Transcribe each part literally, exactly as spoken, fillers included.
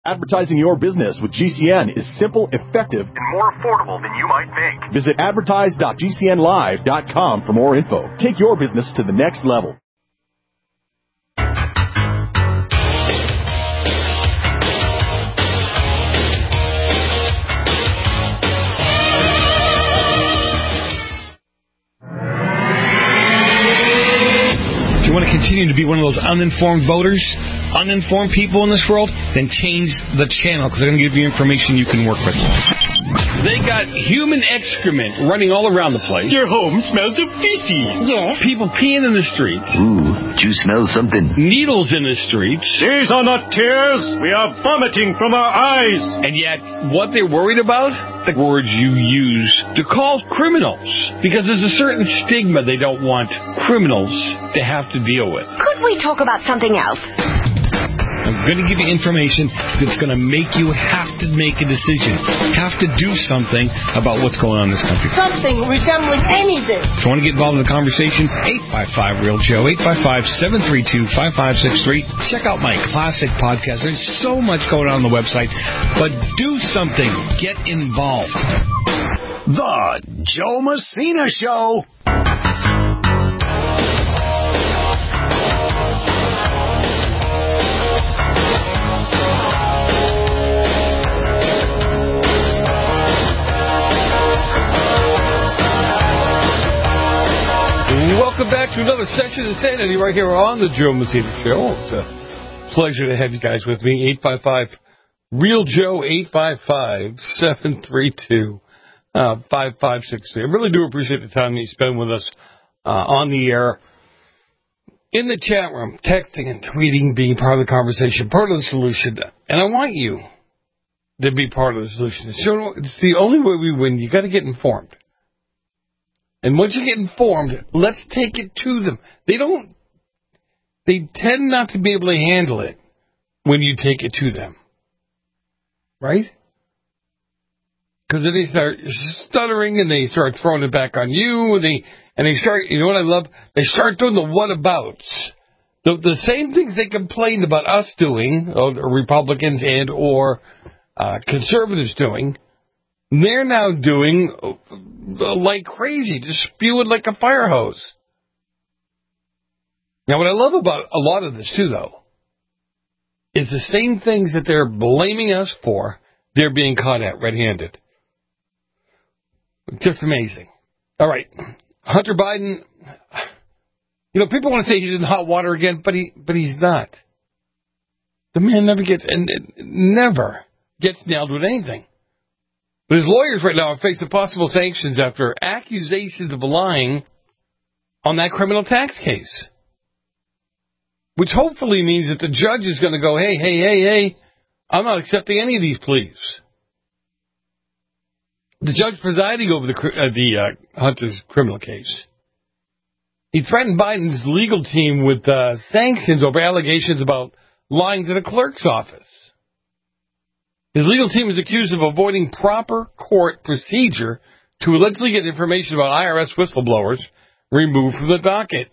Advertising your business with G C N is simple, effective, and more affordable than you might think. Visit advertise dot g c n live dot com for more info. Take your business to the next level. If you want to continue to be one of those uninformed voters, uninformed people in this world, then change the channel because they're going to give you information you can work with. They got human excrement running all around the place. Your home smells of feces. Yes. People peeing in the streets. Ooh, do you smell something? Needles in the streets. These are not tears. We are vomiting from our eyes. And yet, what they're worried about? The words you use to call criminals. Because there's a certain stigma they don't want criminals to have to deal with. Could we talk about something else? I'm going to give you information that's going to make you have to make a decision, have to do something about what's going on in this country. Something resembling anything. If you want to get involved in the conversation, eight five five, real Joe, eight five five, seven three two, five five six three. Check out my classic podcast. There's so much going on on the website, but do something. Get involved. The Joe Messina Show. Welcome back to another session of Insanity right here on the Joe Messina Show. It's a pleasure to have you guys with me. eight five five, real Joe, eight five five, seven three two, five five six three. I really do appreciate the time that you spend with us uh, on the air, in the chat room, texting and tweeting, being part of the conversation, part of the solution. And I want you to be part of the solution. It's the only way we win. You got to get informed. And once you get informed, let's take it to them. They don't, they tend not to be able to handle it when you take it to them. Right? Because then they start stuttering and they start throwing it back on you. And they, and they start, you know what I love? They start doing the whatabouts. The, the same things they complained about us doing, or Republicans and or uh, conservatives doing, they're now doing like crazy, just spewing like a fire hose. Now, what I love about a lot of this, too, though, is the same things that they're blaming us for, they're being caught at red-handed. Just amazing. All right. Hunter Biden, you know, people want to say he's in hot water again, but he, but he's not. The man never gets, and never gets nailed with anything. But his lawyers right now are facing possible sanctions after accusations of lying on that criminal tax case. Which hopefully means that the judge is going to go, hey, hey, hey, hey, I'm not accepting any of these pleas. The judge presiding over the, uh, the uh, Hunter's criminal case, he threatened Biden's legal team with uh, sanctions over allegations about lying to the clerk's office. His legal team is accused of avoiding proper court procedure to allegedly get information about I R S whistleblowers removed from the docket.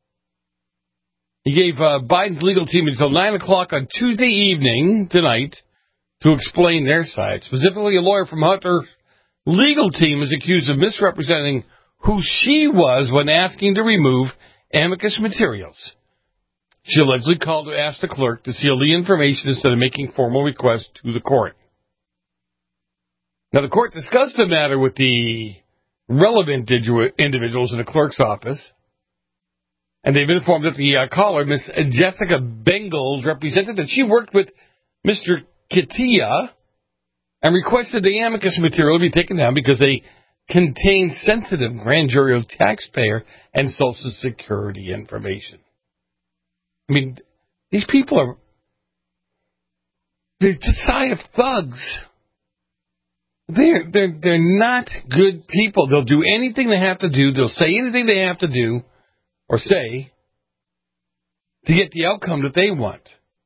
He gave uh, Biden's legal team until nine o'clock on Tuesday evening, tonight, to explain their side. Specifically, a lawyer from Hunter's legal team is accused of misrepresenting who she was when asking to remove amicus materials. She allegedly called to ask the clerk to seal the information instead of making formal requests to the court. Now, the court discussed the matter with the relevant individuals in the clerk's office, and they've informed that the uh, caller, Miss Jessica Bengals, represented that she worked with Mister Katia and requested the amicus material be taken down because they contain sensitive grand jury of taxpayer and Social Security information. I mean, these people are, they're just side of thugs. They're, they're, they're not good people. They'll do anything they have to do. They'll say anything they have to do or say to get the outcome that they want.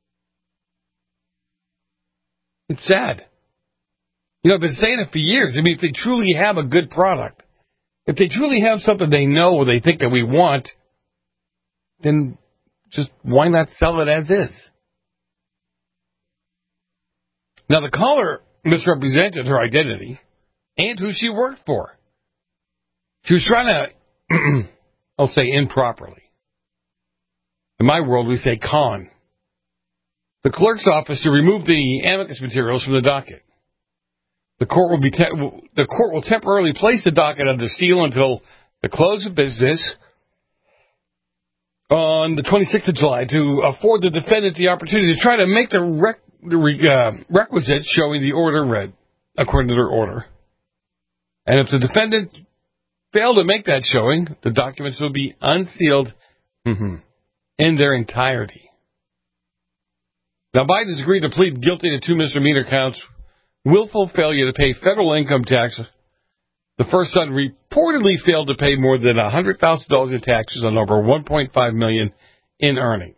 It's sad. You know, I've been saying it for years. I mean, if they truly have a good product, if they truly have something they know or they think that we want, then just why not sell it as is? Now, the caller misrepresented her identity and who she worked for. She was trying to, I'll say improperly. In my world, we say con. The clerk's office to remove the amicus materials from the docket. The court will be te- the court will temporarily place the docket under seal until the close of business on the twenty-sixth of July to afford the defendant the opportunity to try to make the, rec- the re- uh, requisite showing the order read according to their order. And if the defendant failed to make that showing, the documents will be unsealed mm-hmm, in their entirety. Now, Biden has agreed to plead guilty to two misdemeanor counts: willful failure to pay federal income tax. The first son reportedly failed to pay more than one hundred thousand dollars in taxes on over one point five million dollars in earnings.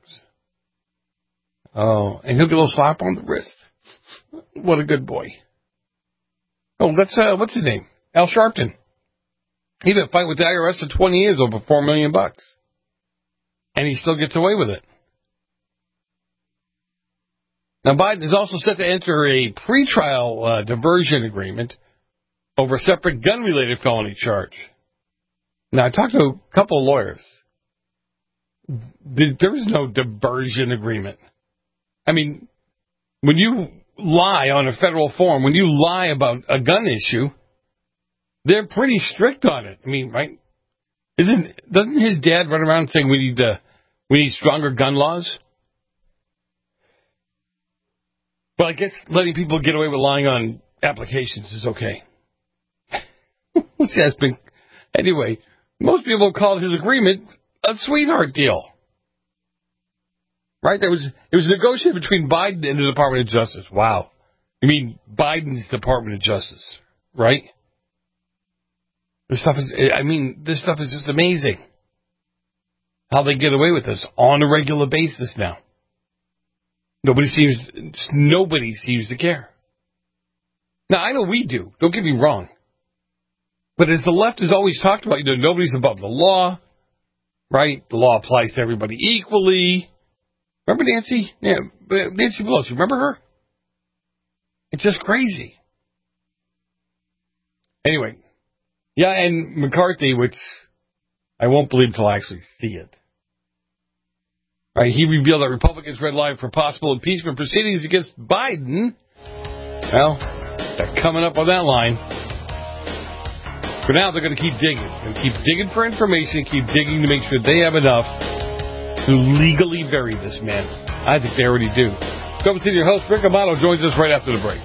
Oh, and he'll get a little slap on the wrist. What a good boy. Oh, that's, uh, what's his name? Al Sharpton. He's been fighting with the I R S for twenty years over four million dollars bucks. And he still gets away with it. Now, Biden is also set to enter a pretrial uh, diversion agreement over a separate gun-related felony charge. Now, I talked to a couple of lawyers. There is no diversion agreement. I mean, when you lie on a federal form, when you lie about a gun issue, they're pretty strict on it. I mean, right? Isn't doesn't his dad run around saying we need uh, we need stronger gun laws? Well, I guess letting people get away with lying on applications is okay. Which has been, anyway, most people called his agreement a sweetheart deal. Right? There was it was negotiated between Biden and the Department of Justice. Wow. You mean Biden's Department of Justice, right? This stuff is, I mean, this stuff is just amazing. How they get away with this on a regular basis now. Nobody seems, nobody seems to care. Now, I know we do. Don't get me wrong. But as the left has always talked about, you know, nobody's above the law, right? The law applies to everybody equally. Remember Nancy? Yeah, Nancy Pelosi, remember her? It's just crazy. Anyway, yeah, and McCarthy, which I won't believe until I actually see it. Right, he revealed that Republicans read line for possible impeachment proceedings against Biden. Well, they're coming up on that line. For now, they're going to keep digging. They're going to keep digging for information, keep digging to make sure they have enough to legally bury this man. I think they already do. Come to your host, Rick Amato, joins us right after the break.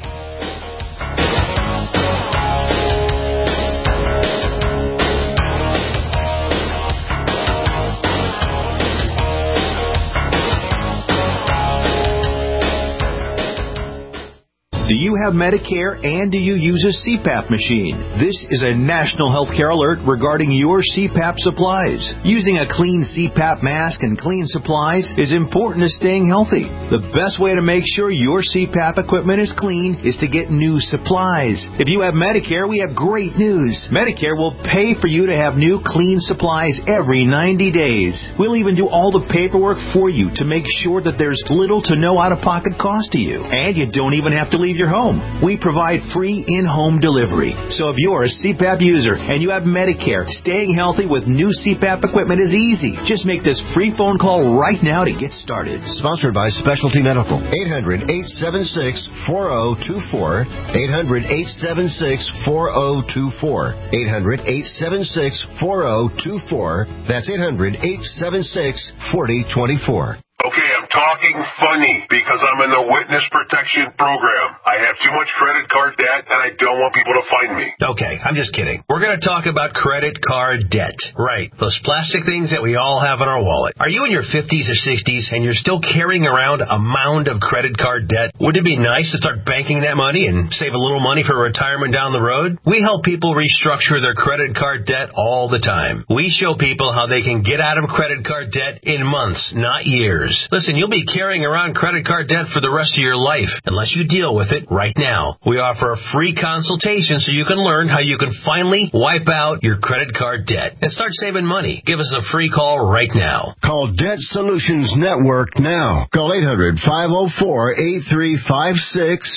Do you have Medicare and do you use a C PAP machine? This is a national healthcare alert regarding your C PAP supplies. Using a clean C PAP mask and clean supplies is important to staying healthy. The best way to make sure your C PAP equipment is clean is to get new supplies. If you have Medicare, we have great news. Medicare will pay for you to have new clean supplies every ninety days. We'll even do all the paperwork for you to make sure that there's little to no out-of-pocket cost to you. And you don't even have to leave your home. We provide free in-home delivery. So if you're a C PAP user and you have Medicare, staying healthy with new C PAP equipment is easy. Just make this free phone call right now to get started. Sponsored by Specialty Medical. eight hundred, eight seven six, four zero two four. eight hundred, eight seven six, four zero two four. eight hundred, eight seven six, four zero two four. That's eight hundred, eight seven six, four zero two four. Okay, I'm talking funny because I'm in the witness protection program. I have too much credit card debt and I don't want people to find me. Okay, I'm just kidding. We're going to talk about credit card debt. Right, those plastic things that we all have in our wallet. Are you in your fifties or sixties and you're still carrying around a mound of credit card debt? Wouldn't it be nice to start banking that money and save a little money for retirement down the road? We help people restructure their credit card debt all the time. We show people how they can get out of credit card debt in months, not years. Listen, you'll be carrying around credit card debt for the rest of your life unless you deal with it right now. We offer a free consultation so you can learn how you can finally wipe out your credit card debt and start saving money. Give us a free call right now. Call Debt Solutions Network now. Call eight hundred, five oh four, eight three five six.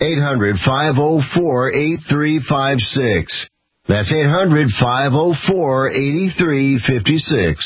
eight hundred, five oh four, eight three five six. That's eight hundred, five oh four, eight three five six.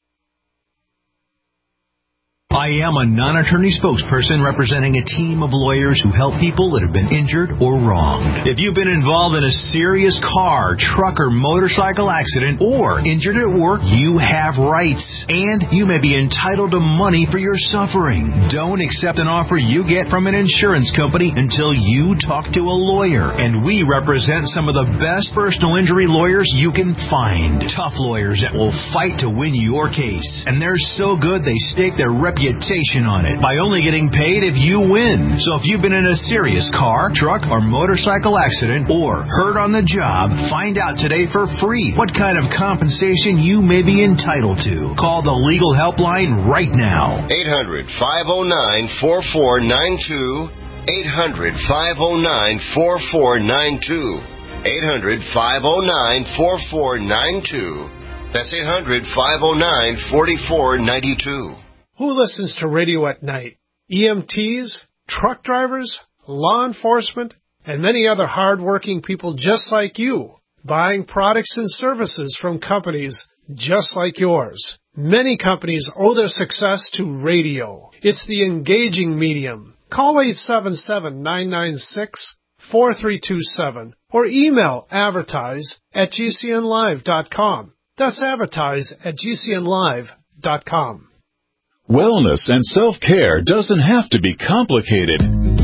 I am a non-attorney spokesperson representing a team of lawyers who help people that have been injured or wronged. If you've been involved in a serious car, truck, or motorcycle accident or injured at work, you have rights, and you may be entitled to money for your suffering. Don't accept an offer you get from an insurance company until you talk to a lawyer, and we represent some of the best personal injury lawyers you can find. Tough lawyers that will fight to win your case, and they're so good they stake their reputation on it by only getting paid if you win. So if you've been in a serious car, truck, or motorcycle accident or hurt on the job, find out today for free what kind of compensation you may be entitled to. Call the legal helpline right now. eight hundred, five oh nine, four four nine two. eight hundred, five oh nine, four four nine two. eight hundred, five oh nine, four four nine two. That's eight hundred, five oh nine, four four nine two. Who listens to radio at night? E M Ts, truck drivers, law enforcement, and many other hard-working people just like you, buying products and services from companies just like yours. Many companies owe their success to radio. It's the engaging medium. Call eight seven seven, nine nine six, four three two seven or email advertise at g c n live dot com. That's advertise at g c n live dot com. Wellness and self-care doesn't have to be complicated.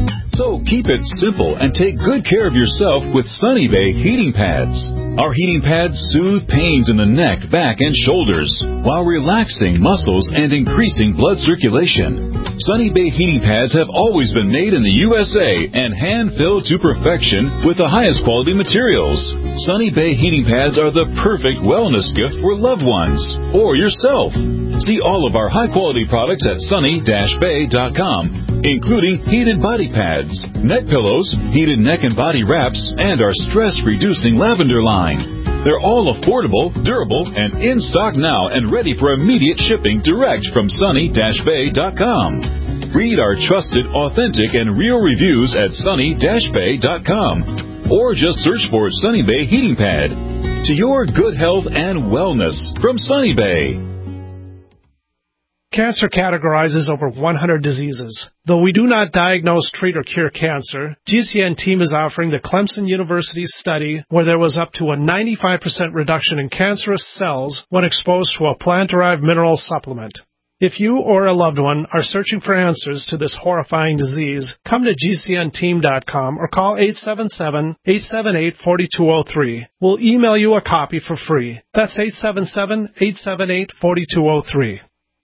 So keep it simple and take good care of yourself with Sunny Bay heating pads. Our heating pads soothe pains in the neck, back, and shoulders while relaxing muscles and increasing blood circulation. Sunny Bay heating pads have always been made in the U S A and hand-filled to perfection with the highest quality materials. Sunny Bay heating pads are the perfect wellness gift for loved ones or yourself. See all of our high-quality products at sunny dash bay dot com, including heated body pads, neck pillows, heated neck and body wraps, and our stress-reducing lavender line. They're all affordable, durable, and in stock now and ready for immediate shipping direct from sunny dash bay dot com. Read our trusted, authentic, and real reviews at sunny dash bay dot com or just search for Sunny Bay Heating Pad. To your good health and wellness from Sunny Bay. Cancer categorizes over one hundred diseases. Though we do not diagnose, treat, or cure cancer, G C N team is offering the Clemson University study where there was up to a ninety-five percent reduction in cancerous cells when exposed to a plant-derived mineral supplement. If you or a loved one are searching for answers to this horrifying disease, come to g c n team dot com or call eight seven seven, eight seven eight, four two zero three. We'll email you a copy for free. That's eight seven seven, eight seven eight, four two zero three.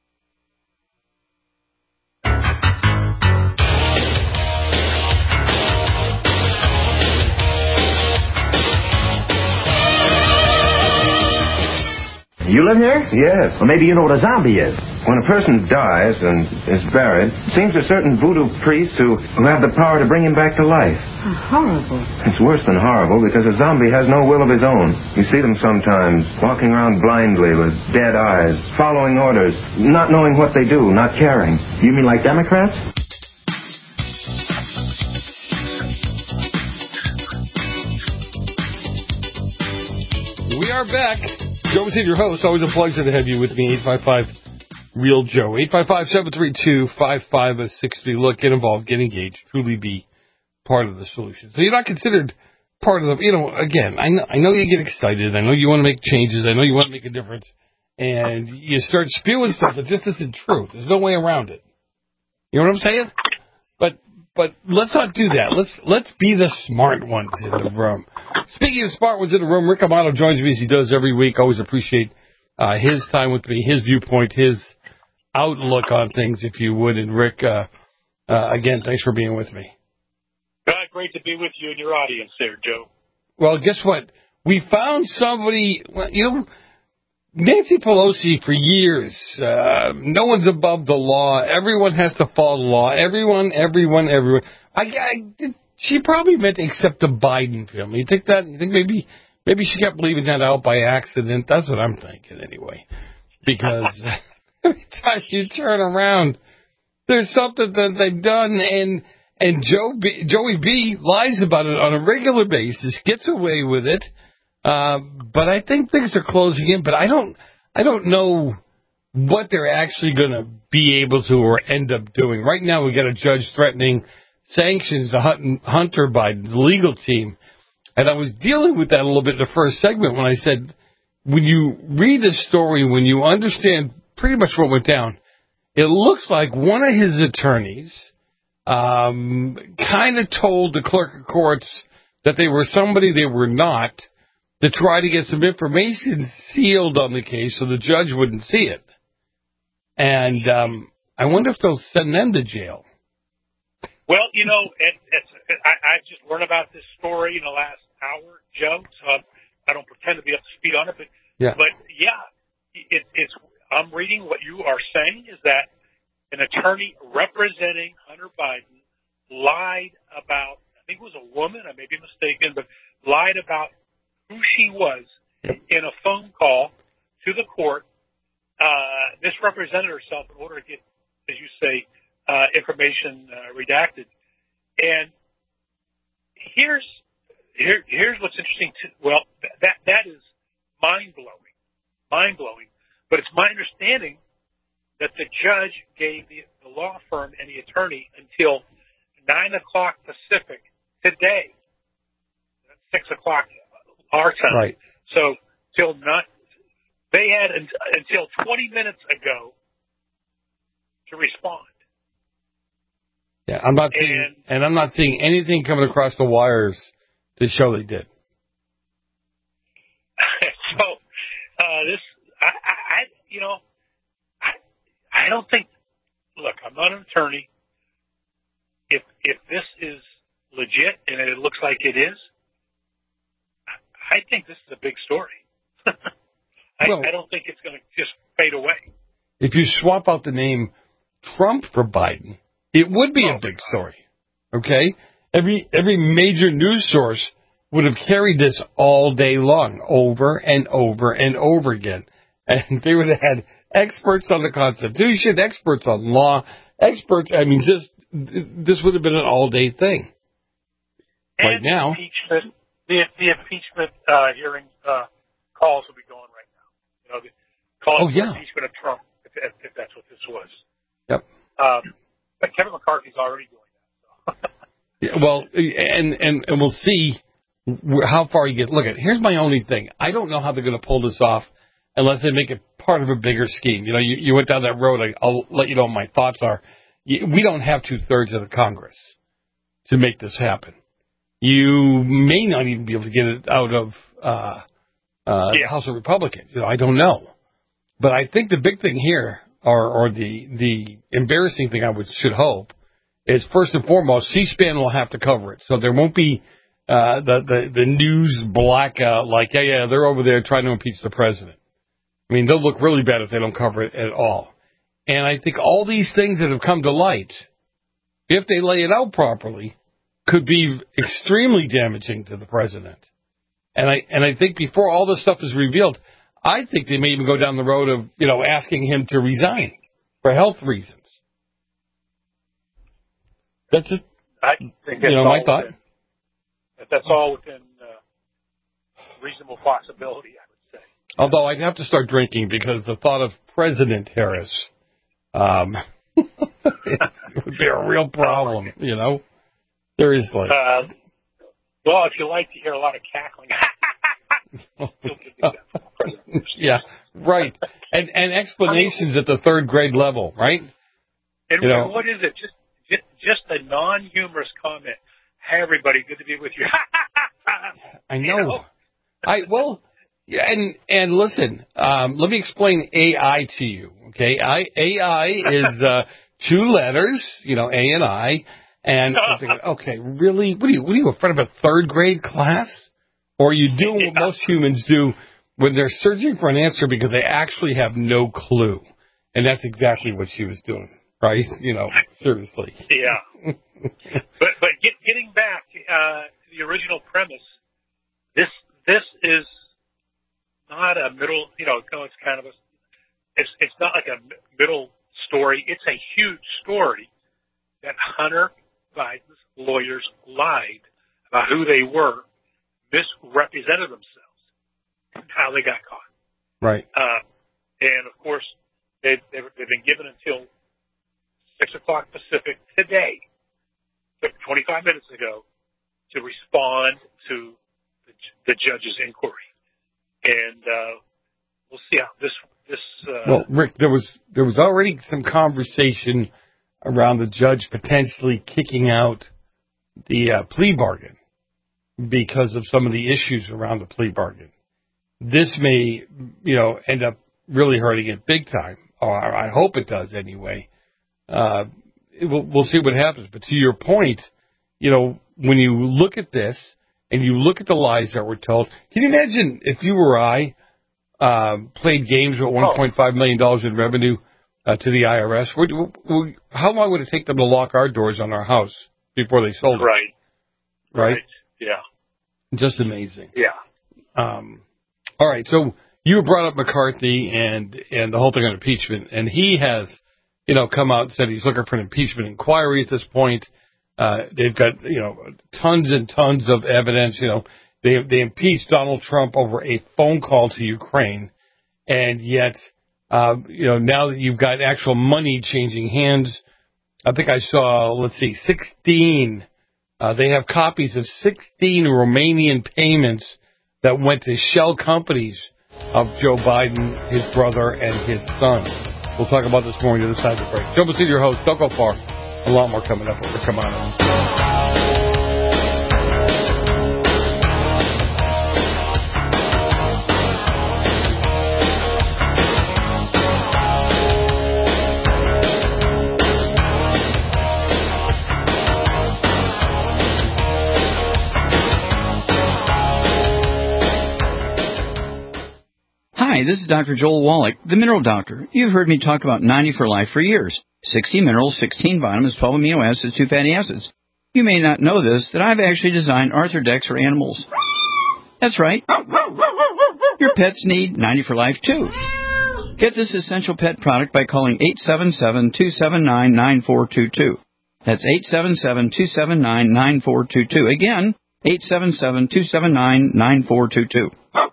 You live here? Yes. Well, maybe you know what a zombie is. When a person dies and is buried, it seems to certain voodoo priests who, who have the power to bring him back to life. Oh, horrible. It's worse than horrible because a zombie has no will of his own. You see them sometimes walking around blindly with dead eyes, following orders, not knowing what they do, not caring. You mean like Democrats? We are back. Joe Messina, your host. Always a pleasure to have you with me. eight five five, real Joe. eight five five, seven three two, five five six three. Look, get involved, get engaged, truly be part of the solution. So you're not considered part of the, you know, again, I know, I know you get excited. I know you want to make changes. I know you want to make a difference. And you start spewing stuff that just isn't true. There's no way around it. You know what I'm saying? But but let's not do that. Let's let's be the smart ones in the room. Speaking of smart ones in the room, Rick Amato joins me as he does every week. Always appreciate uh, his time with me, his viewpoint, his outlook on things, if you would. And Rick, uh, uh, again, thanks for being with me. Uh, great to be with you and your audience there, Joe. Well, guess what? We found somebody, well, you know, Nancy Pelosi for years, uh, no one's above the law. Everyone has to follow the law. Everyone, everyone, everyone. I, I, she probably meant except the Biden family. You think that? You think maybe maybe she kept leaving that out by accident? That's what I'm thinking anyway. Because every time you turn around, there's something that they've done. And And Joe B, Joey B lies about it on a regular basis, gets away with it. Uh, but I think things are closing in. But I don't, I don't know what they're actually going to be able to or end up doing. Right now, we got a judge threatening sanctions to Hunter Biden, the legal team. And I was dealing with that a little bit in the first segment when I said, when you read the story, when you understand pretty much what went down, it looks like one of his attorneys um, kind of told the clerk of courts that they were somebody they were not to try to get some information sealed on the case so the judge wouldn't see it. And um, I wonder if they'll send them to jail. Well, you know, it, it's, it, I, I just learned about this story in the last hour, Joe, so I don't pretend to be up to speed on it, but yeah, but yeah it, it's. I'm reading what you are saying is that an attorney representing Hunter Biden lied about, I think it was a woman, I may be mistaken, but lied about who she was in a phone call to the court, uh, misrepresented herself in order to get, as you say, uh, information uh, redacted. And here's here, here's what's interesting. To, well, that that is mind-blowing, mind-blowing. But it's my understanding that the judge gave the, the law firm and the attorney until nine o'clock Pacific today. That's six o'clock our time. Right. So till not, they had un, until twenty minutes ago to respond. Yeah, I'm not seeing, and, and I'm not seeing anything coming across the wires to show they did. so uh, this. I, I, you know, I, I don't think. Look, I'm not an attorney. If if this is legit and it looks like it is, I think this is a big story. I, well, I don't think it's going to just fade away. If you swap out the name Trump for Biden, it would be oh, a big story. Okay, every every major news source would have carried this all day long, over and over and over again. And they would have had experts on the Constitution, experts on law, experts. I mean, just this would have been an all-day thing. And right now, the impeachment, the, the impeachment uh, hearing uh, calls will be going right now. You know, the calls oh, yeah. for impeachment of Trump, if, if, if that's what this was. Yep. Um, but Kevin McCarthy's already doing that. So. yeah, well, and, and and we'll see how far you get. Look, at here's my only thing. I don't know how they're going to pull this off. Unless they make it part of a bigger scheme. You know, you, you went down that road. I, I'll let you know what my thoughts are. We don't have two-thirds of the Congress to make this happen. You may not even be able to get it out of uh, uh, yeah. the House of Republicans. You know, I don't know. But I think the big thing here, or, or the the embarrassing thing I would should hope, is first and foremost, C-SPAN will have to cover it. So there won't be uh, the, the, the news blackout like, yeah, yeah, they're over there trying to impeach the president. I mean, they'll look really bad if they don't cover it at all. And I think all these things that have come to light, if they lay it out properly, could be extremely damaging to the president. And I and I think before all this stuff is revealed, I think they may even go down the road of, you know, asking him to resign for health reasons. That's just, I think that's you know, my thought. Within, that's all within uh, reasonable possibility, I would say. Although I'd have to start drinking because the thought of President Harris um, it would be a real problem, you know? Seriously. Uh, well, if you like to hear a lot of cackling. yeah, right. And and explanations at the third grade level, right? And you know, what is it? Just, just just a non-humorous comment. Hey, everybody, good to be with you. I know. You know? I well, yeah, and and listen. Um, let me explain A I to you. Okay, I, A I is uh, two letters. You know, A and I. And I'm thinking, okay, really? What are you? What are you in front of a third grade class? Or are you doing what most humans do when they're searching for an answer because they actually have no clue? And that's exactly what she was doing, right? You know, seriously. Yeah. but but get, getting back uh, to the original premise, this this is not a middle. You know, it's kind of a. It's it's not like a middle story. It's a huge story that Hunter Biden's lawyers lied about who they were, misrepresented themselves, and how they got caught. Right. Uh, and, of course, they, they've, they've been given until six o'clock Pacific today, twenty-five minutes ago, to respond to the, the judge's inquiry. And uh, we'll see how this... this uh, well, Rick, there was there was already some conversation around the judge potentially kicking out the uh, plea bargain because of some of the issues around the plea bargain. This may, you know, end up really hurting it big time. Or I hope it does anyway. Uh, we'll, we'll see what happens. But to your point, you know, when you look at this and you look at the lies that were told, can you imagine if you or I uh, played games with one point five million dollars in revenue uh, to the I R S? Would, would, how long would it take them to lock our doors on our house before they sold it? Right. Right? Right. Yeah. Just amazing. Yeah. Um, all right. So you brought up McCarthy and, and the whole thing on impeachment, and he has, you know, come out and said he's looking for an impeachment inquiry at this point. Uh, they've got, you know, tons and tons of evidence. You know, they they impeached Donald Trump over a phone call to Ukraine, and yet, uh, you know, now that you've got actual money changing hands, I think I saw, let's see, sixteen. Uh, they have copies of sixteen Romanian payments that went to shell companies of Joe Biden, his brother, and his son. We'll talk about this more on the other side of the break. Joe Messina, your host. Don't go far. A lot more coming up. Come on. Hi, this is Doctor Joel Wallach, the Mineral Doctor. You've heard me talk about ninety for Life for years. sixty minerals, sixteen vitamins, twelve amino acids, two fatty acids. You may not know this, that I've actually designed Arthrodex for animals. That's right. Your pets need ninety for Life, too. Get this essential pet product by calling eight seven seven, two seven nine, nine four two two. That's eight seven seven, two seven nine, nine four two two. Again, eight seven seven, two seven nine, nine four two two.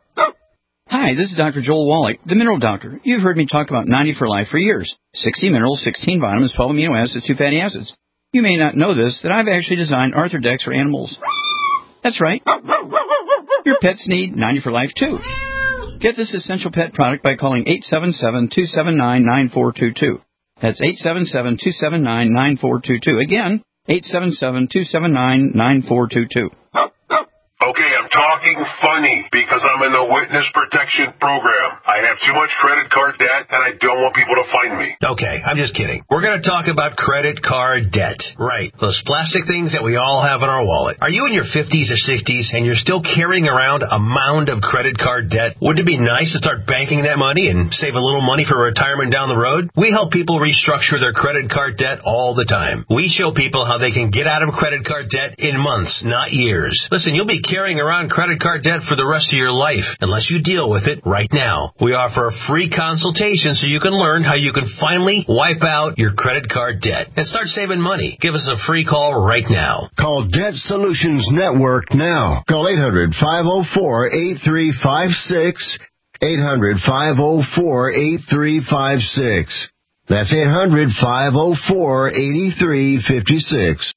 Hi, this is Doctor Joel Wallach, the Mineral Doctor. You've heard me talk about ninety for Life for years. sixty minerals, sixteen vitamins, twelve amino acids, two fatty acids. You may not know this, that I've actually designed Arthrodex for animals. That's right. Your pets need ninety for Life, too. Get this essential pet product by calling eight seven seven, two seven nine, nine four two two. That's eight seven seven, two seven nine, nine four two two. Again, eight seven seven, two seven nine, nine four two two. Okay, I'm talking funny because I'm in the witness protection program. I have too much credit card debt and I don't want people to find me. Okay, I'm just kidding. We're going to talk about credit card debt. Right. Those plastic things that we all have in our wallet. Are you in your fifties or sixties and you're still carrying around a mound of credit card debt? Wouldn't it be nice to start banking that money and save a little money for retirement down the road? We help people restructure their credit card debt all the time. We show people how they can get out of credit card debt in months, not years. Listen, you'll be carrying around credit card debt for the rest of your life unless you deal with it right now. We offer a free consultation so you can learn how you can finally wipe out your credit card debt and start saving money. Give us a free call right now. Call Debt Solutions Network now. Call eight hundred, five oh four, eight three five six. eight hundred, five oh four, eight three five six. That's eight hundred, five oh four, eight three five six.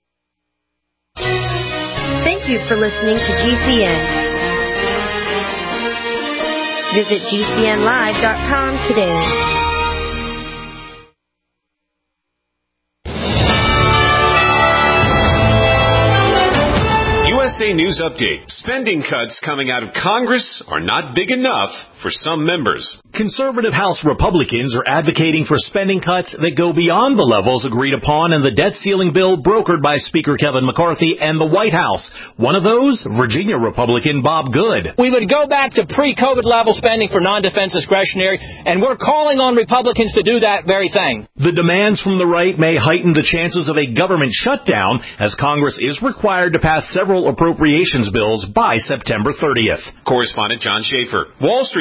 Thank you for listening to G C N. Visit G C N live dot com today. U S A News Update. Spending cuts coming out of Congress are not big enough for some members. Conservative House Republicans are advocating for spending cuts that go beyond the levels agreed upon in the debt ceiling bill brokered by Speaker Kevin McCarthy and the White House. One of those, Virginia Republican Bob Good. We would go back to pre-COVID level spending for non-defense discretionary, and we're calling on Republicans to do that very thing. The demands from the right may heighten the chances of a government shutdown, as Congress is required to pass several appropriations bills by September thirtieth. Correspondent John Schaefer. Wall Street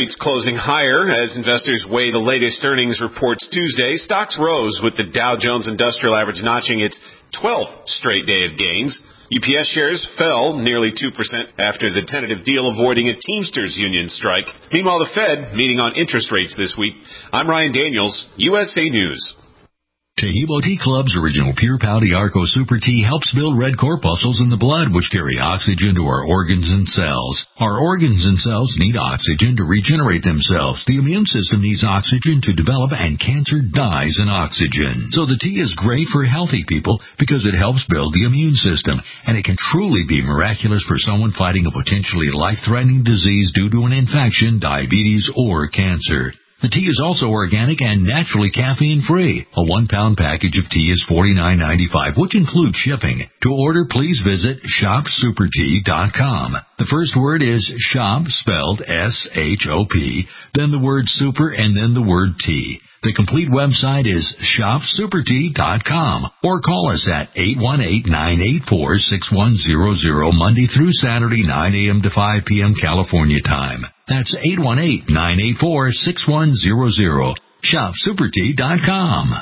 Street's closing higher as investors weigh the latest earnings reports Tuesday. Stocks rose with the Dow Jones Industrial Average notching its twelfth straight day of gains. U P S shares fell nearly two percent after the tentative deal avoiding a Teamsters union strike. Meanwhile, the Fed meeting on interest rates this week. I'm Ryan Daniels, U S A News. Taheebo Tea Club's original Pure Pouty Arco Super Tea helps build red corpuscles in the blood, which carry oxygen to our organs and cells. Our organs and cells need oxygen to regenerate themselves. The immune system needs oxygen to develop, and cancer dies in oxygen. So the tea is great for healthy people because it helps build the immune system, and it can truly be miraculous for someone fighting a potentially life-threatening disease due to an infection, diabetes, or cancer. The tea is also organic and naturally caffeine-free. A one-pound package of tea is forty-nine ninety-five, which includes shipping. To order, please visit shop super tea dot com. The first word is shop, spelled S H O P, then the word super, and then the word tea. The complete website is shop super tea dot com, or call us at eight one eight, nine eight four, six one zero zero Monday through Saturday, nine a.m. to five p.m. California time. That's eight one eight, nine eight four, six one zero zero. shop super tea dot com.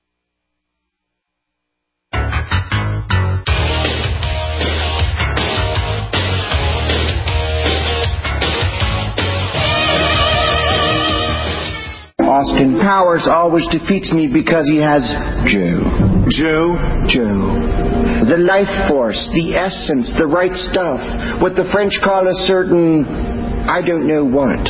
Austin Powers always defeats me because he has Joe. Joe? Joe. The life force, the essence, the right stuff. What the French call a certain, I don't know what.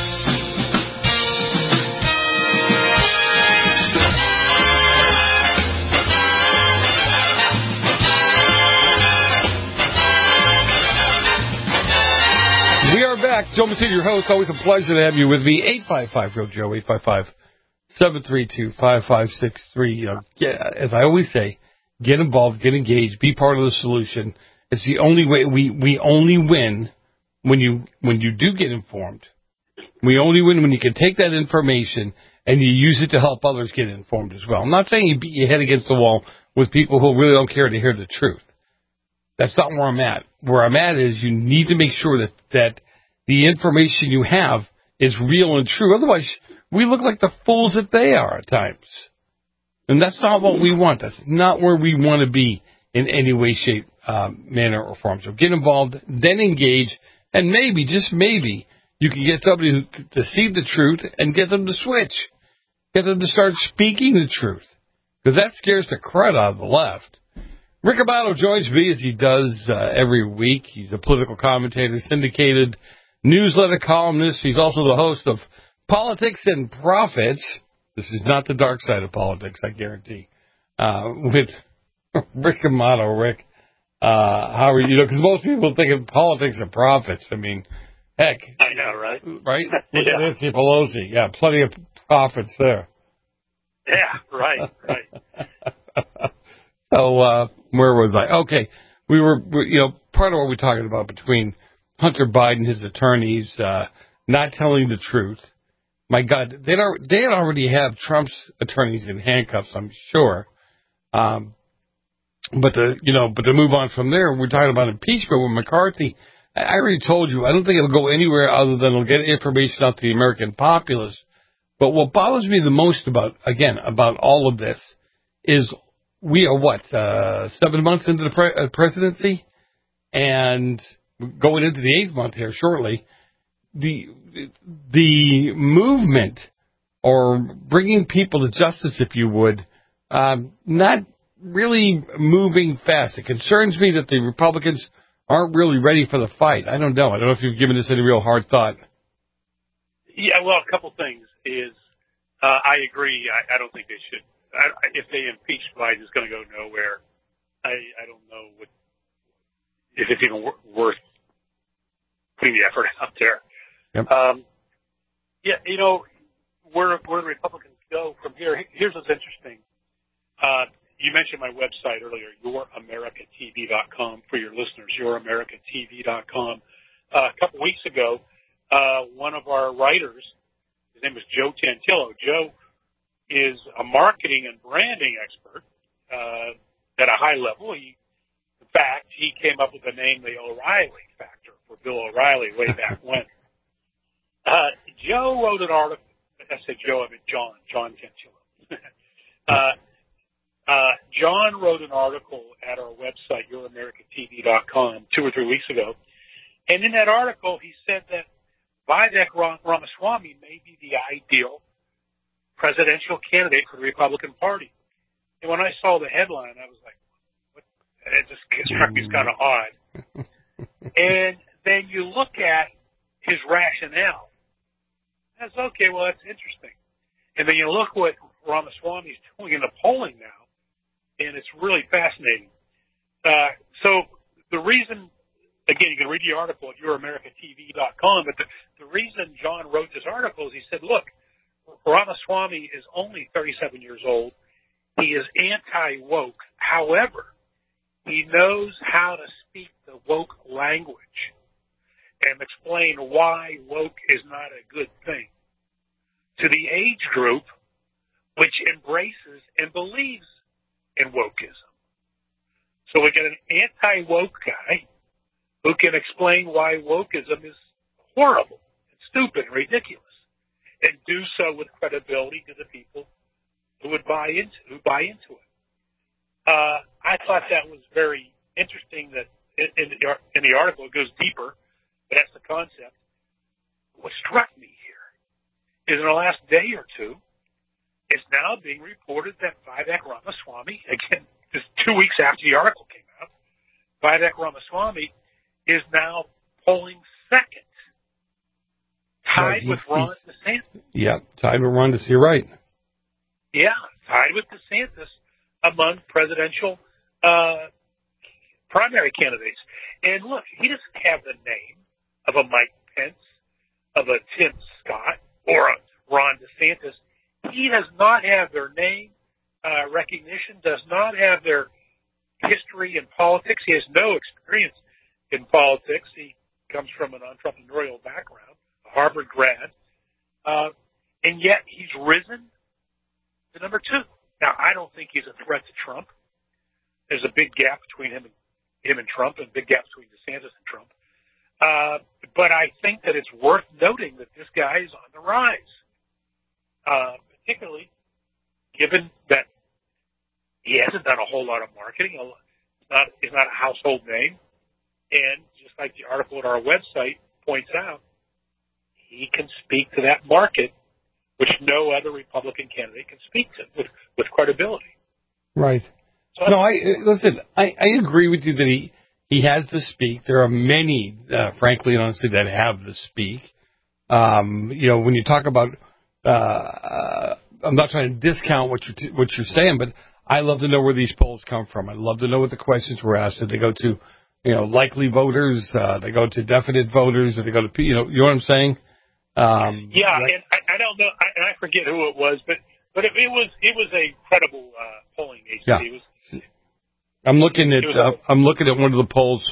We are back. Joe Messina, your host. Always a pleasure to have you with me. eight five five, R E A L Joe, eight five five, seven three two, five five six three. You know, get, as I always say, get involved, get engaged, be part of the solution. It's the only way. We, we only win when you when you do get informed. We only win when you can take that information and you use it to help others get informed as well. I'm not saying you beat your head against the wall with people who really don't care to hear the truth. That's not where I'm at. Where I'm at is you need to make sure that, that the information you have is real and true. Otherwise, we look like the fools that they are at times. And that's not what we want. That's not where we want to be in any way, shape, uh, manner, or form. So get involved, then engage, and maybe, just maybe, you can get somebody who, to see the truth and get them to switch. Get them to start speaking the truth. Because that scares the crud out of the left. Rick Amato joins me as he does uh, every week. He's a political commentator, syndicated newsletter columnist. He's also the host of Politics and Profits. This is not the dark side of politics, I guarantee. Uh, with Rick Amato. Rick, uh, how are you? You know, because most people think of politics and profits. I mean, heck. I know, right? Right? Look Yeah. at Nancy Pelosi. Yeah, plenty of profits there. Yeah, right, right. So, uh, where was I? Okay. We were, we, you know, part of what we're talking about between Hunter Biden, his attorneys, uh, not telling the truth. My God, they don't, they already have Trump's attorneys in handcuffs, I'm sure. Um, but to, you know, but to move on from there, we're talking about impeachment with McCarthy. I, I already told you, I don't think it'll go anywhere other than it'll get information out to the American populace. But what bothers me the most about, again, about all of this is we are, what, uh, seven months into the pre- uh, presidency? And going into the eighth month here shortly. The the movement, or bringing people to justice, if you would, um, not really moving fast. It concerns me that the Republicans aren't really ready for the fight. I don't know. I don't know if you've given this any real hard thought. Yeah, well, a couple things is, uh, I agree. I, I don't think they should. I, if they impeach Biden, it's going to go nowhere. I, I don't know what, if it's even wor- worth putting the effort out there. Yep. Um, yeah, you know, where, where the Republicans go from here, here's what's interesting. Uh, you mentioned my website earlier, your america t v dot com, for your listeners, your america t v dot com. Uh, a couple weeks ago, uh, one of our writers, his name is Joe Tantillo. Joe is a marketing and branding expert uh, at a high level. He, in fact, he came up with the name the O'Reilly Factor for Bill O'Reilly way back when. Uh, Joe wrote an article. I said Joe, I mean John. John Cantillo. uh, uh, John wrote an article at our website, your america t v dot com, two or three weeks ago. And in that article, he said that Vivek Ramaswamy may be the ideal presidential candidate for the Republican Party. And when I saw the headline, I was like, what? It just struck me as kind of odd. And then you look at his rationale. That's okay, well, that's interesting. And then you look what Ramaswamy's doing in the polling now, and it's really fascinating. Uh, so the reason, again, you can read the article at your america t v dot com, but the, the reason John wrote this article is he said, look, Ramaswamy is only thirty-seven years old. He is anti-woke. However, he knows how to speak the woke language and explain why woke is not a good thing to the age group which embraces and believes in wokeism. So we get an anti-woke guy who can explain why wokeism is horrible and stupid and ridiculous, and do so with credibility to the people who would buy into who buy into it. Uh, I thought that was very interesting. That in, in, the, in the article it goes deeper, but that's the concept. What struck me here is in the last day or two, it's now being reported that Vivek Ramaswamy, again, just two weeks after the article came out, Vivek Ramaswamy is now polling second, tied right, with Ron DeSantis. Yeah, tied with Ron DeSantis. You're right. Yeah, tied with DeSantis among presidential uh, primary candidates. And look, he doesn't have the name of a Mike Pence, of a Tim Scott, or a Ron DeSantis. He does not have their name uh, recognition, does not have their history in politics. He has no experience in politics. He comes from an entrepreneurial background, a Harvard grad, uh, and yet he's risen to number two. Now, I don't think he's a threat to Trump. There's a big gap between him and him and Trump, and a big gap between DeSantis and Trump. Uh, but I think that it's worth noting that this guy is on the rise, uh, particularly given that he hasn't done a whole lot of marketing. He's not, he's not a household name. And just like the article at our website points out, he can speak to that market, which no other Republican candidate can speak to with, with credibility. Right. So, no, I listen. I, I agree with you that he he has the speak. There are many, uh, frankly and honestly, that have the speak. Um, you know, when you talk about, uh, uh, I'm not trying to discount what you're what you're saying, but I love to know where these polls come from. I love to know what the questions were asked. Did they go to, you know, likely voters? Uh, they go to definite voters? Did they go to, you know, you know what I'm saying? Um, yeah, right? and I, I don't know, I, and I forget who it was, but but it, it was it was a credible uh, polling agency. Yeah. It was, I'm looking at was uh, I'm looking at one of the polls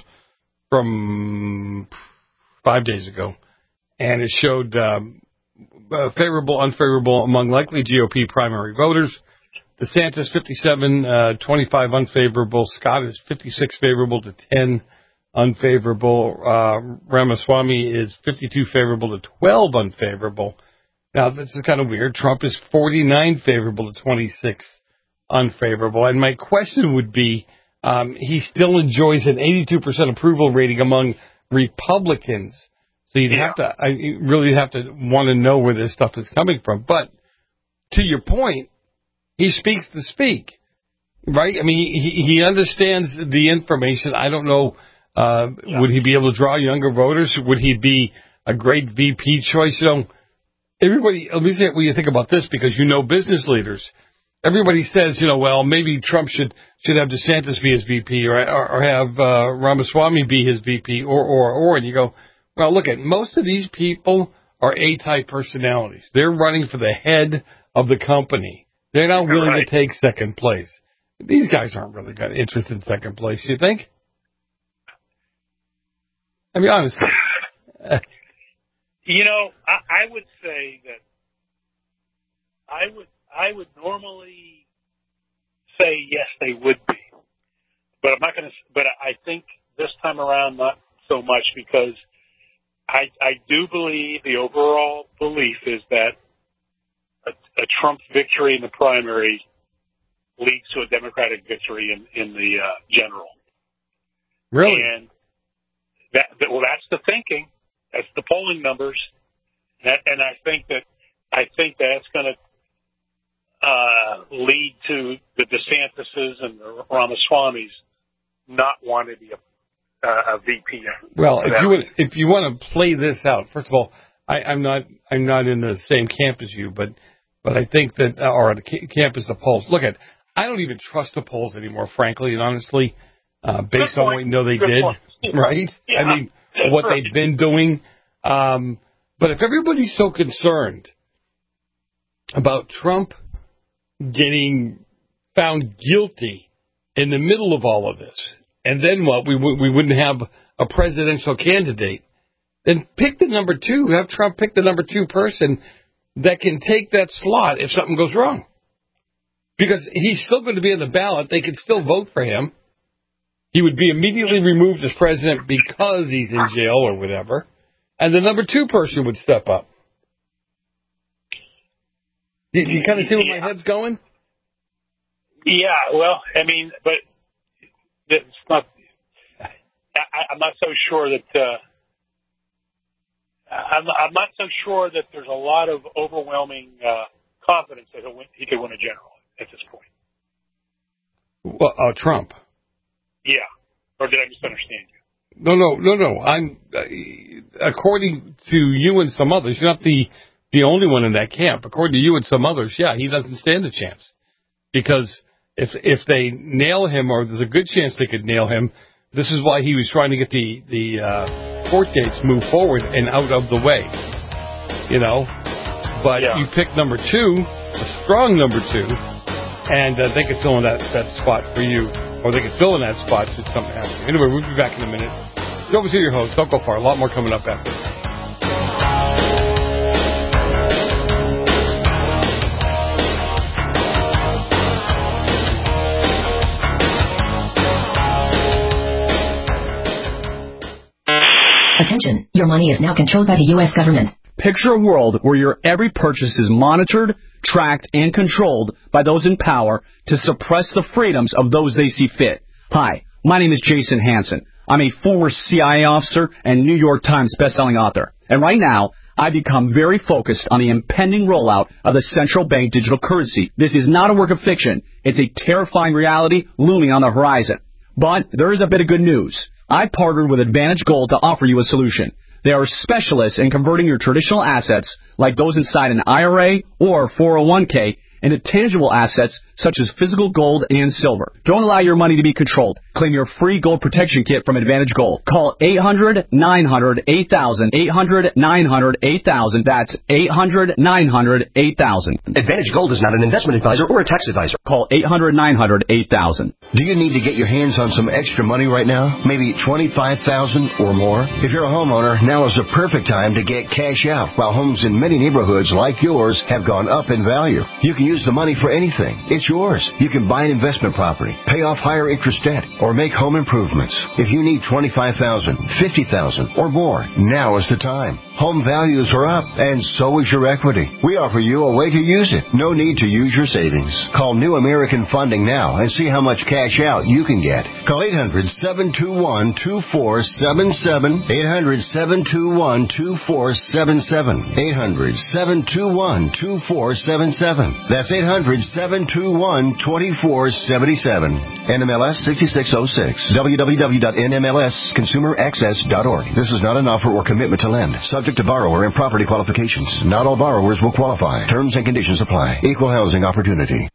from five days ago, and it showed um, uh, favorable, unfavorable among likely G O P primary voters. DeSantis fifty-seven, uh, twenty-five unfavorable. Scott is fifty-six favorable to ten unfavorable. Uh, Ramaswamy is fifty-two favorable to twelve unfavorable. Now, this is kind of weird. Trump is forty-nine favorable to twenty-six unfavorable. And my question would be, um, he still enjoys an eighty-two percent approval rating among Republicans. So you'd yeah. have to, I you really have to want to know where this stuff is coming from. But to your point, he speaks to speak, right? I mean, he, he understands the information. I don't know, uh, yeah. would he be able to draw younger voters? Would he be a great V P choice? You know, everybody, at least when you think about this, because you know business leaders, everybody says, you know, well, maybe Trump should should have DeSantis be his V P, or or, or have uh, Ramaswamy be his V P, or, or, or, and you go, well, look at, most of these people are A-type personalities. They're running for the head of the company. They're not willing right. to take second place. These guys aren't really got interest in second place, you think? I mean, honestly. You know, I, I would say that I would I would normally say yes, they would be, but I'm not going to. But I think this time around, not so much, because I, I do believe the overall belief is that a, a Trump victory in the primary leads to a Democratic victory in, in the uh, general. Really? And that, that, well, that's the thinking. That's the polling numbers. That, and I think that I think that's going to uh, lead to the DeSantis's and the Ramaswamy's not wanting to be a Uh, a V P. Well, if you would, if you want to play this out, first of all, I, I'm not I'm not in the same camp as you, but but I think that uh, or the camp is the polls. Look at, I don't even trust the polls anymore, frankly and honestly, uh, based on what you know they Good did, point. right? Yeah. I mean, what they've been doing. Um, but if everybody's so concerned about Trump getting found guilty in the middle of all of this, and then what? We w- we wouldn't have a presidential candidate. Then pick the number two. Have Trump pick the number two person that can take that slot if something goes wrong. Because he's still going to be on the ballot. They could still vote for him. He would be immediately removed as president because he's in jail or whatever. And the number two person would step up. Do you, you kind of see where my head's going? Yeah, well, I mean, but it's not. I, I'm not so sure that. Uh, I'm, I'm not so sure that there's a lot of overwhelming uh, confidence that he'll win, he could win a general at this point. Well, uh, Trump. Yeah, or did I misunderstand you? No, no, no, no. I'm uh, according to you and some others. You're not the the only one in that camp. According to you and some others, yeah, he doesn't stand a chance because if if they nail him, or there's a good chance they could nail him. This is why he was trying to get the the uh, court dates moved forward and out of the way. You know, but yeah. You pick number two, a strong number two, and uh, they could fill in that that spot for you. Or they could fill in that spot should something happen. Anyway, we'll be back in a minute. Joe was here, your host. Don't go far. A lot more coming up after this. Attention, your money is now controlled by the U S government. Picture a world where your every purchase is monitored, tracked, and controlled by those in power to suppress the freedoms of those they see fit. Hi, my name is Jason Hansen. I'm a former C I A officer and New York Times bestselling author. And right now, I've become very focused on the impending rollout of the central bank digital currency. This is not a work of fiction. It's a terrifying reality looming on the horizon. But there is a bit of good news. I've partnered with Advantage Gold to offer you a solution. They are specialists in converting your traditional assets, like those inside an I R A or four oh one k, into tangible assets such as physical gold and silver. Don't allow your money to be controlled. Claim your free gold protection kit from Advantage Gold. Call eight hundred, nine hundred, eight thousand, eight hundred, nine hundred, eight thousand. That's eight hundred, nine hundred, eight thousand. Advantage Gold is not an investment advisor or a tax advisor. Call eight hundred, nine hundred, eight thousand. Do you need to get your hands on some extra money right now? Maybe twenty-five thousand dollars or more? If you're a homeowner, now is the perfect time to get cash out. While homes in many neighborhoods like yours have gone up in value, you can use the money for anything. It's yours. You can buy an investment property, pay off higher interest debt, or make home improvements. If you need twenty-five thousand dollars, fifty thousand dollars, or more, now is the time. Home values are up, and so is your equity. We offer you a way to use it. No need to use your savings. Call New American Funding now and see how much cash out you can get. Call eight hundred, seven two one, two four seven seven, eight hundred, seven two one, two four seven seven, eight hundred, seven two one, two four seven seven. That's eight hundred, seven two one, two four seven seven. N M L S sixty-six oh six. w w w dot n m l s consumer access dot org. This is not an offer or commitment to lend. Subject to borrower and property qualifications. Not all borrowers will qualify. Terms and conditions apply. Equal housing opportunity.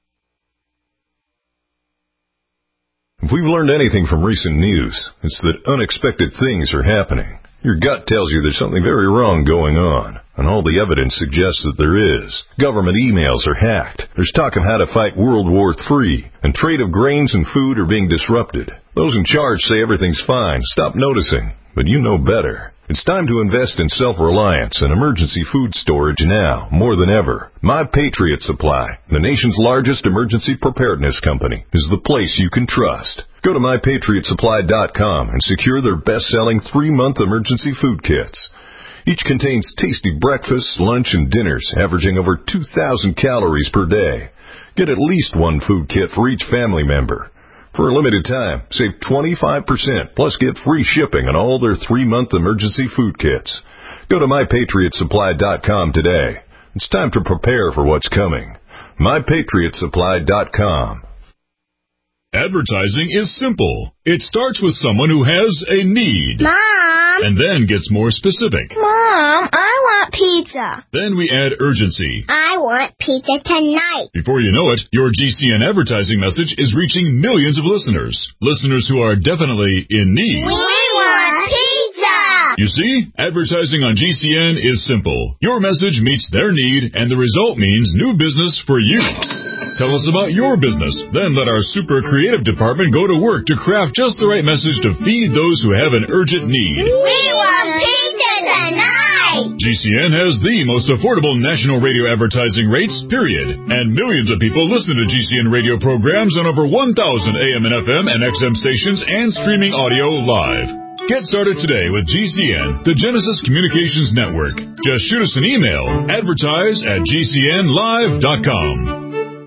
If we've learned anything from recent news, it's that unexpected things are happening. Your gut tells you there's something very wrong going on, and all the evidence suggests that there is. Government emails are hacked. There's talk of how to fight World War Three, and trade of grains and food are being disrupted. Those in charge say everything's fine. Stop noticing, but you know better. It's time to invest in self-reliance and emergency food storage now, more than ever. My Patriot Supply, the nation's largest emergency preparedness company, is the place you can trust. Go to my patriot supply dot com and secure their best-selling three-month emergency food kits. Each contains tasty breakfasts, lunch, and dinners, averaging over two thousand calories per day. Get at least one food kit for each family member. For a limited time, save twenty-five percent, plus get free shipping on all their three-month emergency food kits. Go to my patriot supply dot com today. It's time to prepare for what's coming. my patriot supply dot com. Advertising is simple. It starts with someone who has a need. Mom! And then gets more specific. Mom, I want pizza. Then we add urgency. I want pizza tonight. Before you know it, your G C N advertising message is reaching millions of listeners. Listeners who are definitely in need. We want pizza! You see, advertising on G C N is simple. Your message meets their need, and the result means new business for you. Tell us about your business. Then let our super creative department go to work to craft just the right message to feed those who have an urgent need. We want pizza tonight! G C N has the most affordable national radio advertising rates, period. And millions of people listen to G C N radio programs on over one thousand A M and F M and X M stations and streaming audio live. Get started today with G C N, the Genesis Communications Network. Just shoot us an email, advertise at G C N live dot com.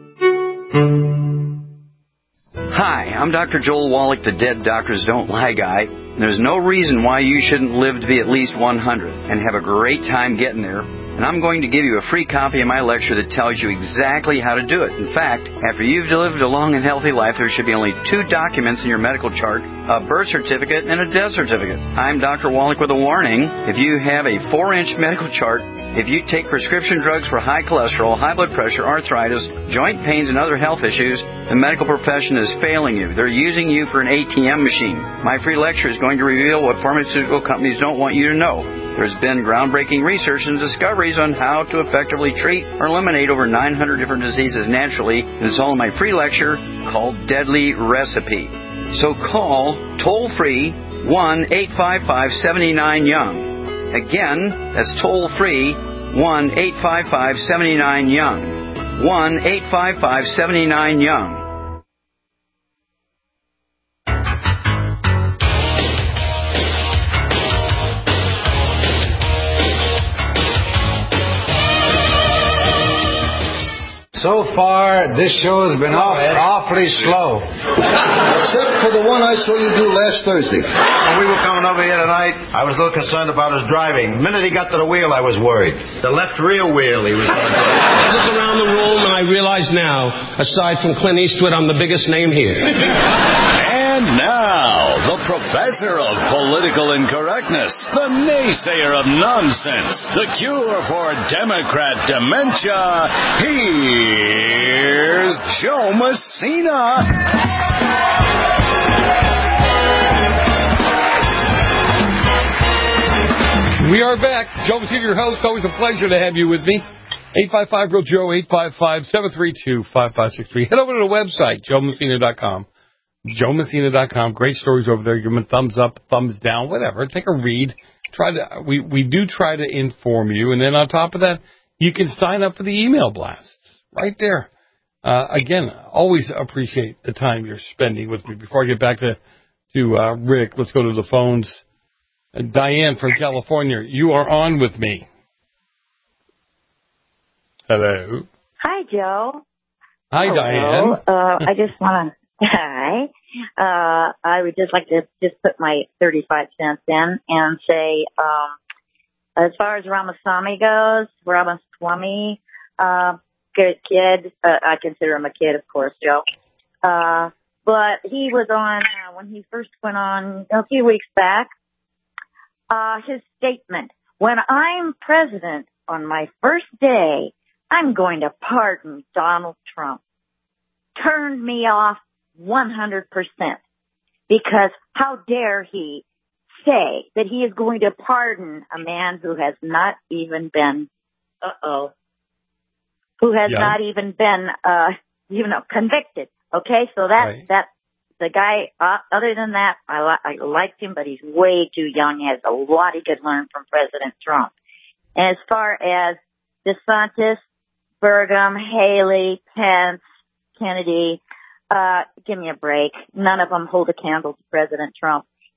Hi, I'm Doctor Joel Wallach, the Dead Doctors Don't Lie guy. There's no reason why you shouldn't live to be at least one hundred and have a great time getting there. And I'm going to give you a free copy of my lecture that tells you exactly how to do it. In fact, after you've lived a long and healthy life, there should be only two documents in your medical chart, a birth certificate and a death certificate. I'm Doctor Wallach with a warning. If you have a four-inch medical chart, if you take prescription drugs for high cholesterol, high blood pressure, arthritis, joint pains, and other health issues, the medical profession is failing you. They're using you for an A T M machine. My free lecture is going to reveal what pharmaceutical companies don't want you to know. There's been groundbreaking research and discoveries on how to effectively treat or eliminate over nine hundred different diseases naturally. And it's all in my free lecture called Deadly Recipe. So call toll-free one eight five five seven nine young. Again, that's toll-free one eight five five seven nine young. one eight five five seven nine young. So far, this show has been off, awfully slow. Except for the one I saw you do last Thursday. When we were coming over here tonight, I was a little concerned about his driving. The minute he got to the wheel, I was worried. The left rear wheel he was going to do. I look around the room and I realize now, aside from Clint Eastwood, I'm the biggest name here. And now, the professor of political incorrectness, the naysayer of nonsense, the cure for Democrat dementia, here's Joe Messina. We are back. Joe Messina, your host. Always a pleasure to have you with me. eight five five, real Joe, eight five five, seven three two, five five six three. Head over to the website, joe messina dot com. joe messina dot com. Great stories over there. Give them a thumbs up, thumbs down, whatever. Take a read. Try to. We, we do try to inform you. And then on top of that, you can sign up for the email blasts right there. Uh, again, always appreciate the time you're spending with me. Before I get back to, to uh, Rick, let's go to the phones. Uh, Diane from California, you are on with me. Hello. Hi, Joe. Hi, Hello. Diane. Uh, I just want to, hi. Uh, I would just like to just put my thirty-five cents in and say, um, as far as Ramaswamy goes, Ramaswamy, uh, good kid. Uh, I consider him a kid, of course, Joe. Uh, but he was on, uh, when he first went on a few weeks back, uh, his statement, when I'm president on my first day, I'm going to pardon Donald Trump, turned me off one hundred percent. Because how dare he say that he is going to pardon a man who has not even been, uh-oh, who has yeah. not even been, uh, you know, convicted. Okay, so that, right. that, the guy, uh, other than that, I, li- I liked him, but he's way too young. He has a lot he could learn from President Trump. And as far as DeSantis, Burgum, Haley, Pence, Kennedy, uh, give me a break. None of them hold a candle to President Trump.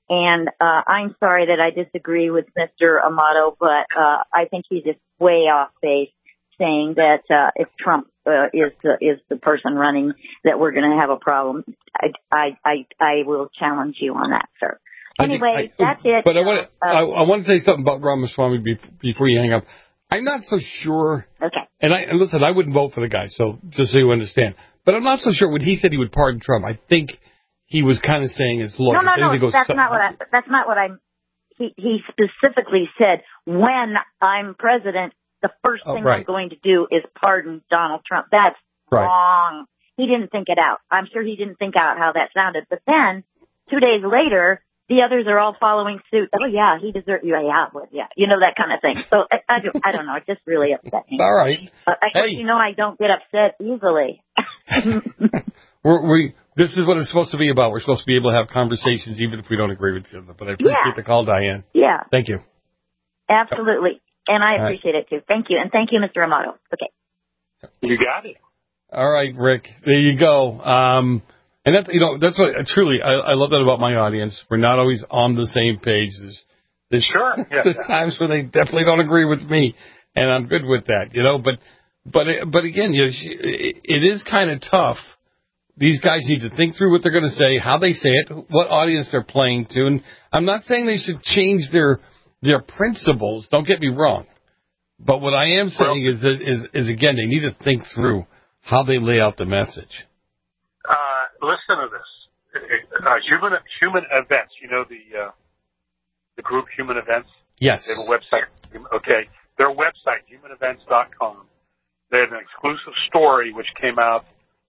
And uh, I'm sorry that I disagree with Mister Amato, but uh, I think he's just way off base saying that uh, if Trump uh, is the, is the person running, that we're going to have a problem. I, I I I will challenge you on that, sir. Anyway, I, that's it. But I want to uh, I, I want to say something about Ramaswamy before you hang up. I'm not so sure. Okay. And I and listen, I wouldn't vote for the guy, so just so you understand. But I'm not so sure when he said he would pardon Trump. I think he was kind of saying his look. No, no, no. Goes, that's not what I. That's not what I'm. He he specifically said, when I'm president, the first oh, thing right. I'm going to do is pardon Donald Trump. That's right. wrong. He didn't think it out. I'm sure he didn't think out how that sounded. But then, two days later, the others are all following suit. Oh yeah, he deserves. Yeah, yeah, well, yeah. You know, that kind of thing. So I, I, don't, I don't know. It just really upset me. All right. Uh, I hey. you know I don't get upset easily. We're, we this is what it's supposed to be about. We're supposed to be able to have conversations even if we don't agree with each other. But I appreciate yeah. the call, Diane. Yeah. Thank you. Absolutely. And I All appreciate right. it too. Thank you. And thank you, Mister Amato. Okay. You got it. All right, Rick. There you go. Um, and that's, you know, that's what, truly, I, I love that about my audience. We're not always on the same page. There's, there's, sure. Yeah, there's yeah. times where they definitely don't agree with me, and I'm good with that, you know. But, but, but again, you know, it is kind of tough. These guys need to think through what they're going to say, how they say it, what audience they're playing to. And I'm not saying they should change their their principles. Don't get me wrong. But what I am saying well, is, that, is, is, again, they need to think through how they lay out the message. Uh, listen to this. Uh, human human events. You know the uh, the group Human Events? Yes. They have a website. Okay. Their website, human events dot com. They have an exclusive story which came out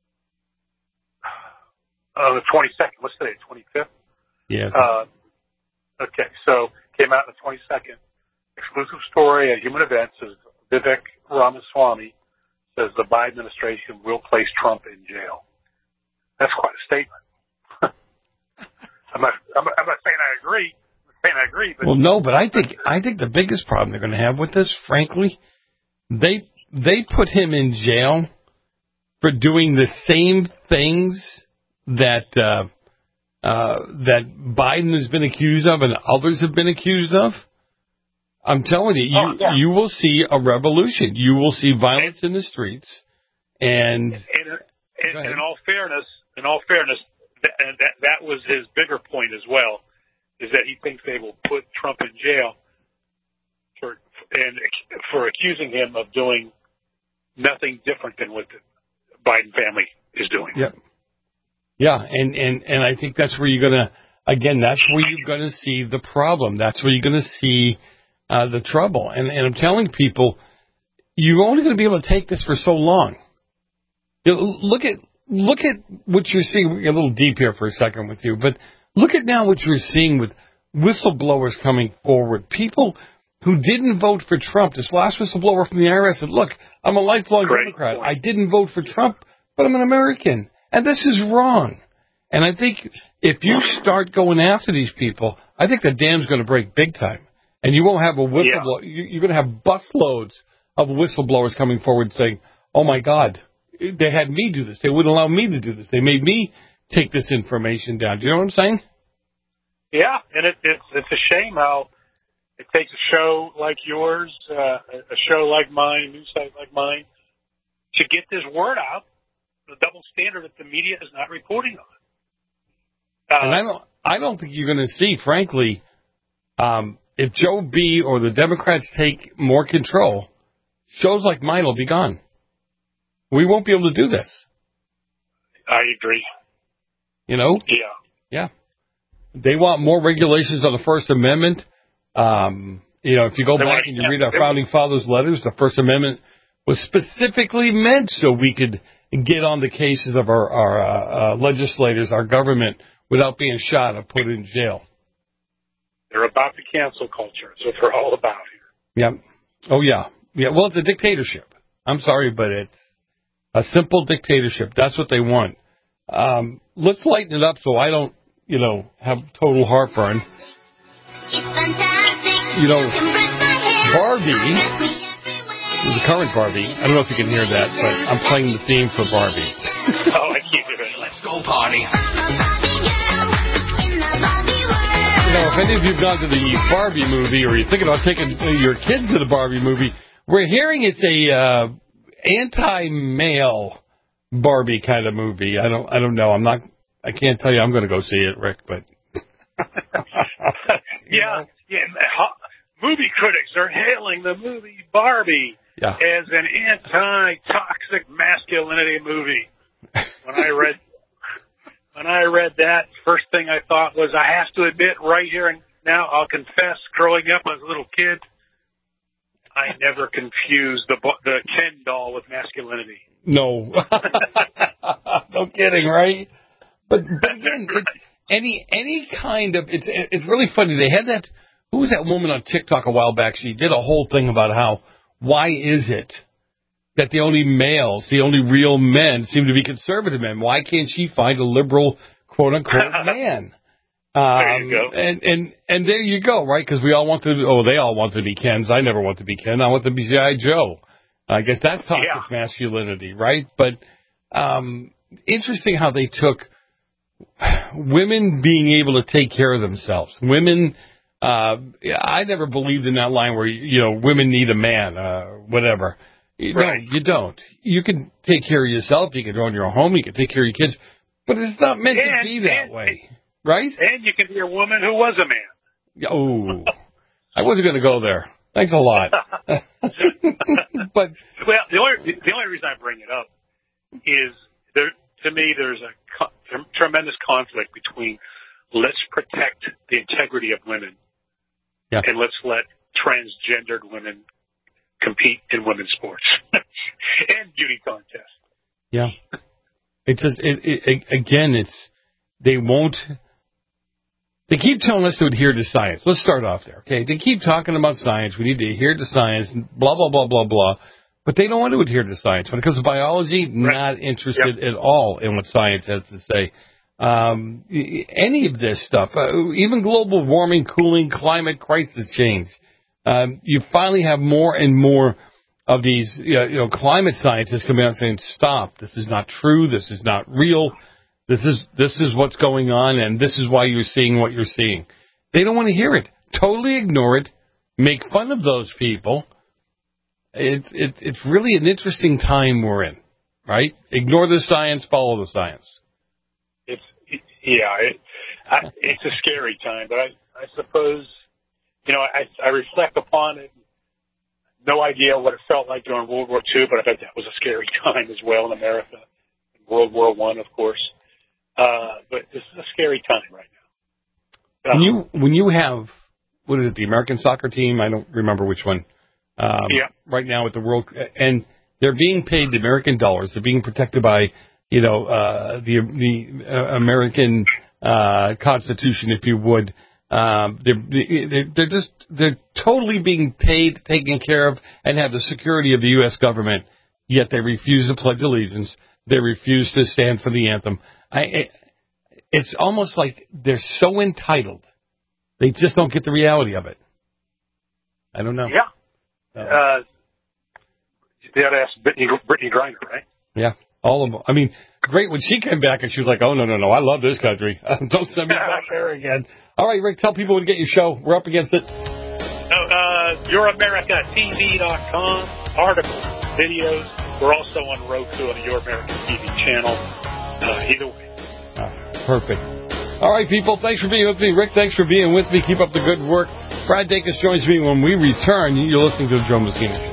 on the twenty-second. What's today? twenty-fifth? Yeah. Uh, okay. So came out on the twenty-second. Exclusive story at Human Events is Vivek Ramaswamy says the Biden administration will place Trump in jail. That's quite a statement. I'm not, I'm not, I'm not saying I agree. I'm saying I agree. But well, no, but I think I think the biggest problem they're going to have with this, frankly, they they put him in jail for doing the same things that uh, uh, that Biden has been accused of and others have been accused of. I'm telling you, you, oh, yeah. you will see a revolution. You will see violence in the streets. And, and, and, and in all fairness, in all fairness, that, that that was his bigger point as well, is that he thinks they will put Trump in jail for and for accusing him of doing nothing different than what the Biden family is doing. Yeah, yeah, and and and I think that's where you're gonna again. That's where you're gonna see the problem. That's where you're gonna see uh, the trouble. And and I'm telling people, you're only going to be able to take this for so long. You know, look at. Look at what you're seeing. We're a little deep here for a second with you, but look at now what you're seeing with whistleblowers coming forward. People who didn't vote for Trump. This last whistleblower from the I R S said, look, I'm a lifelong Great Democrat. point. I didn't vote for Trump, but I'm an American. And this is wrong. And I think if you start going after these people, I think the dam's going to break big time. And you won't have a whistleblower. Yeah. You're going to have busloads of whistleblowers coming forward saying, oh, my God. They had me do this. They wouldn't allow me to do this. They made me take this information down. Do you know what I'm saying? Yeah, and it, it's it's a shame how it takes a show like yours, uh, a show like mine, a news site like mine, to get this word out. The double standard that the media is not reporting on. Uh, and I don't, I don't think you're going to see, frankly, um, if Joe B. or the Democrats take more control, shows like mine will be gone. We won't be able to do this. I agree. You know? Yeah. Yeah. They want more regulations on the First Amendment. Um, you know, if you go they back want, and you yeah, read our Founding Fathers' letters, the First Amendment was specifically meant so we could get on the cases of our, our uh, uh, legislators, our government, without being shot or put in jail. They're about the cancel culture. That's what they're all about here. Yeah. Oh, yeah. Yeah. Well, it's a dictatorship. I'm sorry, but it's a simple dictatorship. That's what they want. Um, let's lighten it up so I don't, you know, have total heartburn. You know, Barbie, the current Barbie, I don't know if you can hear that, but I'm playing the theme for Barbie. Oh, I keep it. Let's go party. You know, if any of you have gone to the Barbie movie or you're thinking about taking your kids to the Barbie movie, we're hearing it's a uh, anti-male Barbie kind of movie. I don't, I don't know. I'm not. I can't tell you. I'm going to go see it, Rick. But yeah, yeah. Movie critics are hailing the movie Barbie yeah. as an anti-toxic masculinity movie. When I read when I read that, first thing I thought was, I have to admit right here and now, I'll confess, growing up as a little kid, I never confused the the Ken doll with masculinity. No, no kidding, right? But, but again, it, any any kind of it's it's really funny. They had that. Who was that woman on TikTok a while back? She did a whole thing about how, why is it that the only males, the only real men seem to be conservative men? Why can't she find a liberal, quote-unquote, man? Um, there you go. And, and, and there you go, right? Because we all want to, oh, they all want to be Kens. I never want to be Ken. I want to be G I. Joe. I guess that's toxic yeah. masculinity, right? But um, interesting how they took women being able to take care of themselves. Women... Uh, I never believed in that line where, you know, women need a man, uh, whatever. Right. No, you don't. You can take care of yourself. You can run your home. You can take care of your kids. But it's not meant and, to be that and, way, right? And you can be a woman who was a man. Oh, I wasn't going to go there. Thanks a lot. But well, the only the only reason I bring it up is there. To me, there's a co- tremendous conflict between let's protect the integrity of women. Yeah. And let's let transgendered women compete in women's sports and beauty contests. Yeah. It just, it, it, again, it's, they won't, they keep telling us to adhere to science. Let's start off there, okay? They keep talking about science. We need to adhere to science, blah, blah, blah, blah, blah. But they don't want to adhere to science. When it comes to biology, right. not interested yep. at all in what science has to say. Um, any of this stuff, uh, even global warming, cooling, climate crisis change. Um, you finally have more and more of these, you know, you know, climate scientists coming out saying, "Stop! This is not true. This is not real. This is this is what's going on, and this is why you're seeing what you're seeing." They don't want to hear it. Totally ignore it. Make fun of those people. It's it, it's really an interesting time we're in, right? Ignore the science, follow the science. It's yeah, it, I, it's a scary time, but I, I suppose, you know, I, I reflect upon it. No idea what it felt like during World War Two, but I bet that was a scary time as well in America. World War One, of course. Uh, but this is a scary time right now. Um, when you when you have what is it, the American soccer team? I don't remember which one. Um, yeah. Right now at the World, and they're being paid the American dollars. They're being protected by, you know, uh, the the uh, American uh, Constitution, if you would. Um, they're they're just they're totally being paid, taken care of, and have the security of the U S government. Yet they refuse to pledge allegiance. They refuse to stand for the anthem. I, it, it's almost like they're so entitled. They just don't get the reality of it. I don't know. Yeah. Uh, they ought to ask Brittany, Brittany Griner, right? Yeah, all of them. I mean, great when she came back and she was like, "Oh no, no, no, I love this country. Don't send me back there again." All right, Rick, tell people when to get your show. We're up against it. Oh, uh, your america t v dot com, articles, videos. We're also on Roku on the Your America T V channel. Uh, either way. Oh, perfect. All right, people, thanks for being with me. Rick, thanks for being with me. Keep up the good work. Brad Dacus joins me when we return. You're listening to the Joe Messina Show.